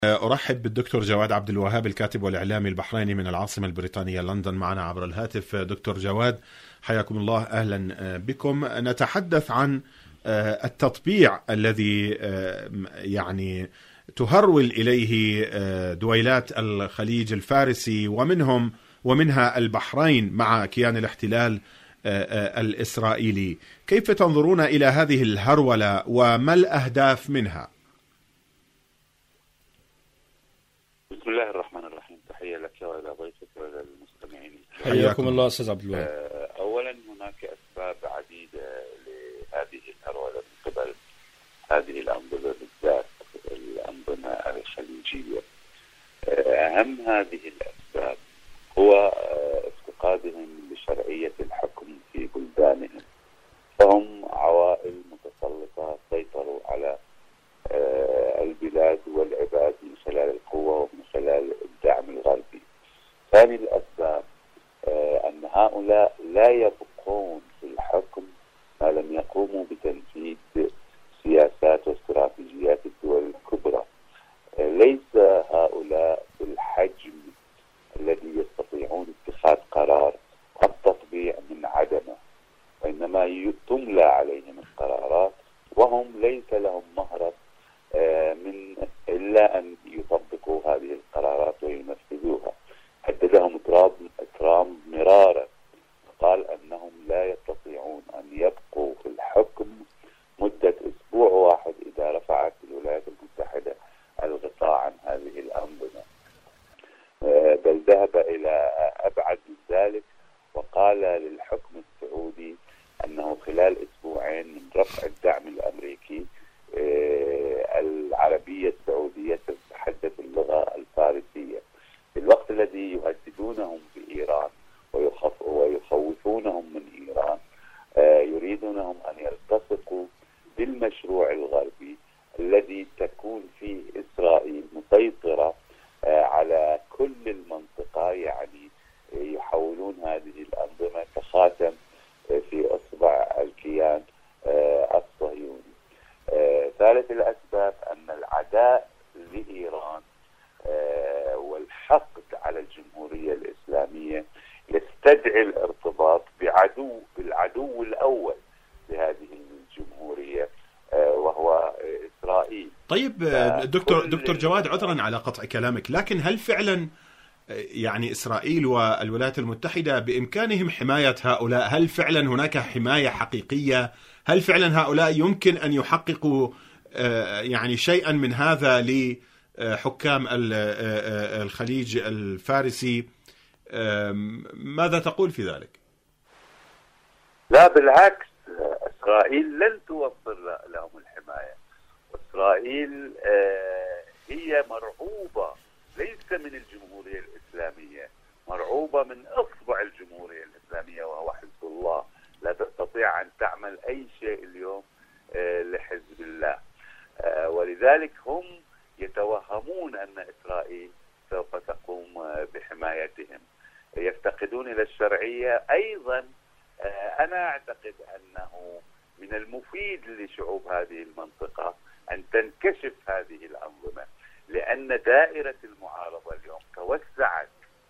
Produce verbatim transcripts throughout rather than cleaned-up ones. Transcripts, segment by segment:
أرحب بالدكتور جواد عبد الوهاب الكاتب والإعلامي البحريني من العاصمة البريطانية لندن معنا عبر الهاتف. دكتور جواد حياكم الله، أهلا بكم. نتحدث عن التطبيع الذي يعني تهرول إليه دويلات الخليج الفارسي ومنهم ومنها البحرين مع كيان الاحتلال الإسرائيلي. كيف تنظرون إلى هذه الهرولة وما الأهداف منها؟ بسم الله الرحمن الرحيم. تحية لك وإلى ضيفك وإلى المستمعين. حياكم الله أستاذ عبد الوهاب. أولا هناك أسباب عديدة لهذه الهرولة من قبل هذه الأنظمة، بالذات الأنظمة الخليجية. أهم هذه الأسباب هو افتقادهم لشرعية الحكم في بلدانهم، فهم عوائل متسلطة سيطروا على البلاد والعباد من خلال القوة ومن خلال الدعم الغربي. ثاني الأسباب أن هؤلاء لا يبقون في الحكم ما لم يقوموا بتنفيذ سياسات واستراتيجيات الدول الكبرى. ليس هؤلاء بالحجم الذي يستطيعون اتخاذ قرار التطبيع من عدمه، وإنما تملى عليهم القرارات وهم ليس لهم مهرب من إلا أن يطبقوا هذه القرارات وينفذوها. حددهم ترامب مرارا، قال أنهم لا يستطيعون أن يبقوا في الحكم مدة أسبوع واحد إذا رفعت الولايات المتحدة الغطاء عن هذه الأنظمة، بل ذهب إلى أبعد من ذلك وقال للحكم السعودي أنه خلال أسبوعين من رفع الدعم الأمريكي العربية السعودية تتحدث اللغة الفارسية. في الوقت الذي يهددونهم بإيران ويخوفونهم من إيران، يريدونهم أن يلتصقوا بالمشروع الغربي الذي تكون فيه إسرائيل مسيطرة على كل المنطقة، يعني يحولون هذه الأنظمة كخاتم في أصبع الكيان الصهيوني. ثالث الأسباب أن العداء لإيران والحقد على الجمهورية الإسلامية يستدعي الارتباط بعدو بالعدو الأول لهذه الجمهورية وهو إسرائيل. طيب دكتور دكتور جواد، عذرا على قطع كلامك، لكن هل فعلا يعني إسرائيل والولايات المتحدة بإمكانهم حماية هؤلاء؟ هل فعلا هناك حماية حقيقية؟ هل فعلا هؤلاء يمكن أن يحققوا يعني شيئا من هذا لحكام الخليج الفارسي؟ ماذا تقول في ذلك؟ لا بالعكس، إسرائيل لن توفر لهم الحماية. إسرائيل هي مرعوبة ليس من الجمهورية الإسلامية، مرعوبة من أصبع الجمهورية الإسلامية وهو حزب الله. لا تستطيع أن تعمل أي شيء اليوم لحزب الله، ولذلك هم يتوهمون أن إسرائيل سوف تقوم بحمايتهم، يفتقدون إلى الشرعية. أيضا أنا أعتقد أنه من المفيد لشعوب هذه المنطقة أن تنكشف هذه الأنظمة، لأن دائرة المعارضة اليوم توسعت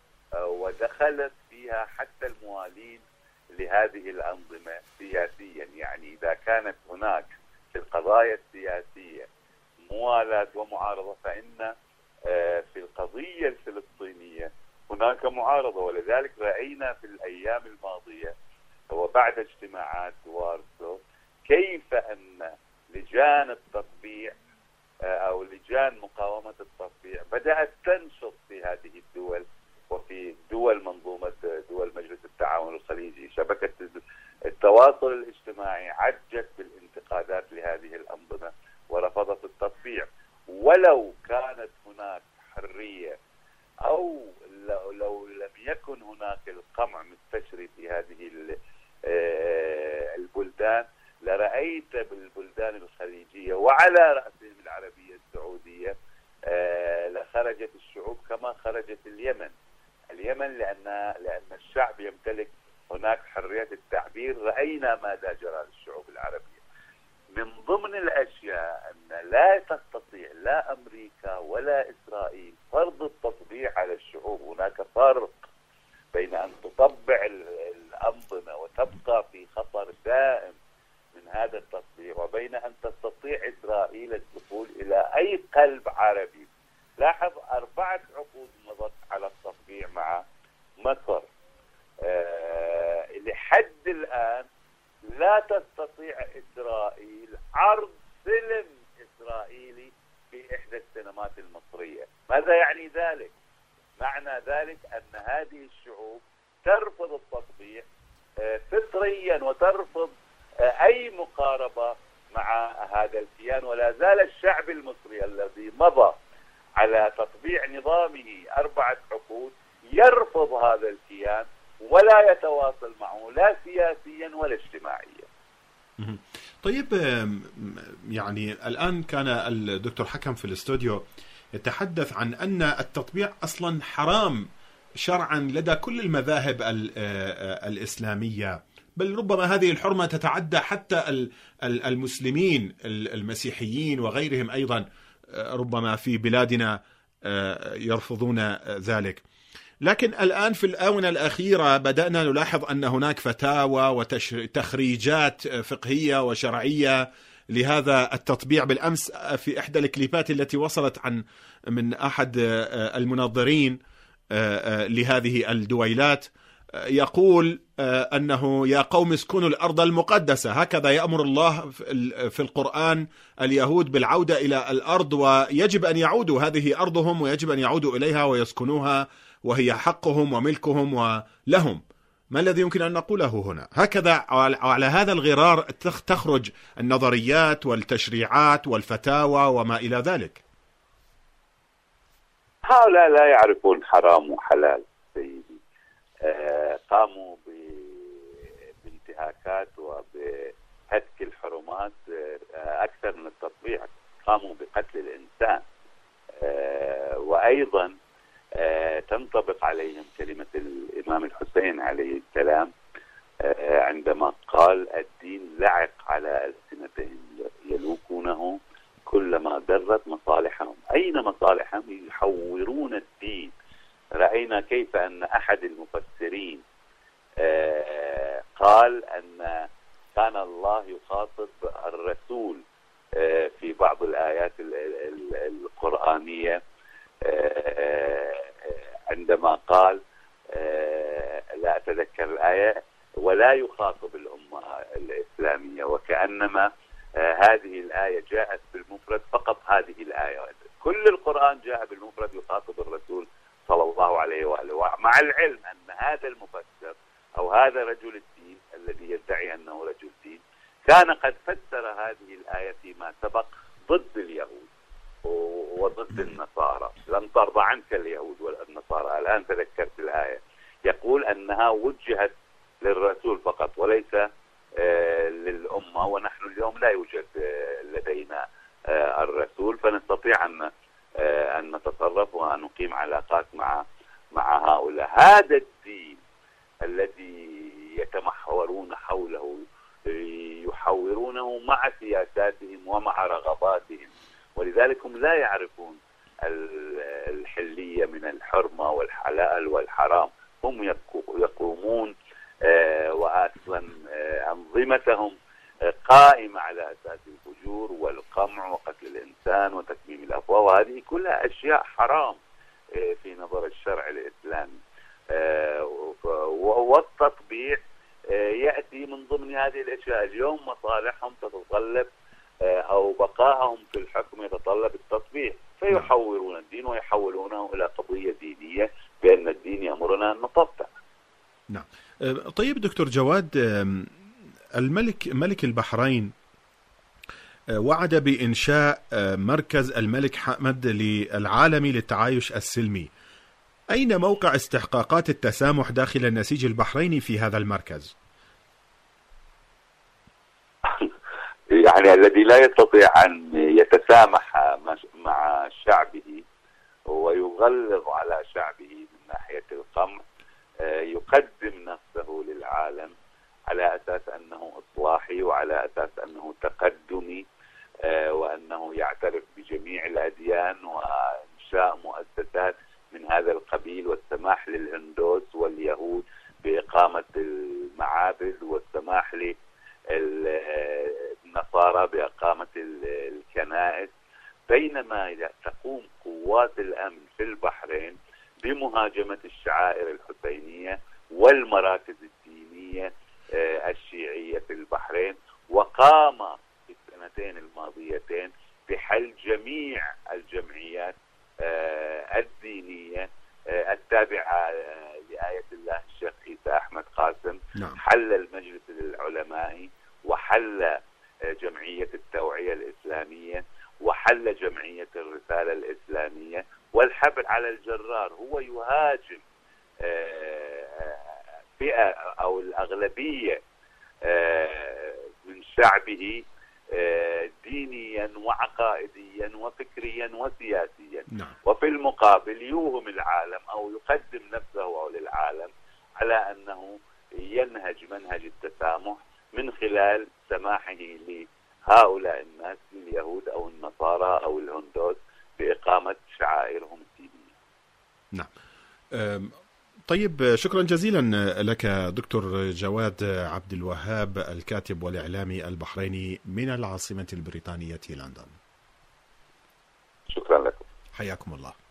ودخلت فيها حتى الموالين لهذه الأنظمة سياسيا. يعني إذا كانت هناك في القضايا السياسية موالاة ومعارضة، فإن في القضية الفلسطينية هناك معارضة. ولذلك رأينا في الأيام الماضية وبعد اجتماعات وارسو كيف أن لجان التطبيع أو لجان مقاومة التطبيع بدأت تنشط في هذه الدول وفي دول منظومة دول مجلس التعاون الخليجي. شبكة التواصل الاجتماعي عجت بالانتقادات لهذه الأنظمة ورفضت التطبيع. ولو كانت هناك حرية أو لو لم يكن هناك القمع مستشري في هذه البلدان، لرأيت بالبلدان الخليجية وعلى رأسهم العربية السعودية لخرجت الشعوب كما خرجت اليمن. اليمن لأن لأن الشعب يمتلك هناك حرية التعبير. رأينا ماذا جرى للشعوب العربية. من ضمن الأشياء أن لا تستطيع لا أمريكا ولا إسرائيل فرض التطبيع على الشعوب. هناك فرق بين أن تطبع الأنظمة وتبقى في خطر دائم من هذا التطبيع، وبين أن تستطيع إسرائيل الدخول إلى أي قلب عربي. لاحظ أربعة عقود مضت على التطبيع مع مصر. أه لحد الآن لا تستطيع إسرائيل عرض فيلم إسرائيلي في إحدى السينمات المصرية. ماذا يعني ذلك؟ معنى ذلك أن هذه الشعوب ترفض التطبيع فطريا وترفض أي مقاربة مع هذا الكيان. ولا زال الشعب المصري الذي مضى على تطبيع نظامه أربعة عقود يرفض هذا الكيان ولا يتواصل معه لا سياسيا ولا اجتماعيا. طيب، يعني الآن كان الدكتور حكم في الاستوديو يتحدث عن أن التطبيع أصلا حرام شرعا لدى كل المذاهب الإسلامية، بل ربما هذه الحرمة تتعدى حتى المسلمين المسيحيين وغيرهم أيضا، ربما في بلادنا يرفضون ذلك. لكن الآن في الآونة الأخيرة بدأنا نلاحظ أن هناك فتاوى وتخريجات فقهية وشرعية لهذا التطبيع. بالأمس في إحدى الكليبات التي وصلت عن من أحد المناظرين لهذه الدويلات يقول أنه يا قوم اسكنوا الأرض المقدسة، هكذا يأمر الله في القرآن اليهود بالعودة إلى الأرض، ويجب أن يعودوا، هذه أرضهم ويجب أن يعودوا إليها ويسكنوها، وهي حقهم وملكهم ولهم. ما الذي يمكن أن نقوله هنا؟ هكذا على هذا الغرار تخرج النظريات والتشريعات والفتاوى وما إلى ذلك. هؤلاء لا يعرفون حرام وحلال سيدي. آه قاموا بانتهاكات وبهتك الحرمات آه أكثر من التطبيع. قاموا بقتل الإنسان، آه وأيضا آه تنطبق عليهم كلمة الإمام الحسين عليه السلام آه عندما قال الدين لعق على ألسنتهم يلوكونه كلما درت مصالحهم. أين مصالحهم؟ يحورون الدين. رأينا كيف أن أحد المفسرين آه قال أن كان الله يخاطب الرسول آه في بعض الآيات القرآنية آه عندما قال آه لا أتذكر الآية، ولا يخاطب الأمة الإسلامية، وكأنما آه هذه الآية جاءت بالمفرد فقط. هذه الآية كل القرآن جاء بالمفرد يخاطب الرسول صلى الله عليه وآله، مع العلم أن هذا المفسر أو هذا رجل الدين الذي يدعي أنه رجل دين كان قد فسر هذه الآية فيما سبق ضد اليهود وضد النصارى. لن ترضى عنك اليهود والنصارى. الآن تذكرت الآية، يقول أنها وجهت للرسول فقط وليس آه للأمة، ونحن اليوم لا يوجد آه لدينا آه الرسول، فنستطيع أن آه أن نتصرف وأن نقيم علاقات مع مع هؤلاء. هذا الدين الذي يتمحورون حوله يحورونه مع سياساتهم ومع رغباتهم، ولذلك هم لا يعرفون الحلية من الحرمة والحلال والحرام. هم يقومون آه وأصلا آه أنظمتهم آه قائمة على أساس الفجور والقمع وقتل الإنسان وتكميم الأفواه، وهذه كلها أشياء حرام آه في نظر الشرع الإسلامي. آه والتطبيع آه يأتي من ضمن هذه الأشياء. اليوم مصالحهم تتطلب آه أو بقائهم في الحكم يتطلب التطبيع، فيحورون الدين ويحولونه إلى قضية دينية بأن الدين يأمرنا أن نطبع. نعم. طيب دكتور جواد، الملك ملك البحرين وعد بإنشاء مركز الملك حمد العالمي للتعايش السلمي. أين موقع استحقاقات التسامح داخل النسيج البحريني في هذا المركز؟ يعني الذي لا يستطيع أن يتسامح مع شعبه ويغلظ على شعبه من ناحية القمع يقدم نفسه للعالم على أساس أنه إصلاحي وعلى أساس أنه تقدمي، وأنه يعترف بجميع الأديان وإنشاء مؤسسات من هذا القبيل، والسماح للهندوس واليهود بإقامة المعابد، والسماح للنصارى بإقامة الكنائس. بينما تقوم قوات الأمن في البحرين بمهاجمة الشعائر الحسينية والمراكز الدينية الشيعية في البحرين، وقام في السنتين الماضيتين بحل جميع الجمعيات الدينية التابعة لآية الله الشيخ عيسى أحمد قاسم. نعم. حل المجلس العلمائي، وحل جمعية التوعية الإسلامية، وحل جمعية الرسالة الإسلامية، والحبل على الجرار. هو يهاجم فئة أو الأغلبية من شعبه دينيا وعقائديا وفكريا وسياسيا. نعم. وفي المقابل يوهم العالم أو يقدم نفسه أو للعالم على أنه ينهج منهج التسامح من خلال سماحه لهؤلاء الناس، اليهود أو النصارى أو الهندوس، بإقامة شعائرهم الدينية. نعم. طيب، شكرا جزيلا لك دكتور جواد عبد الوهاب، الكاتب والإعلامي البحريني من العاصمة البريطانية لندن. شكرا لكم. حياكم الله.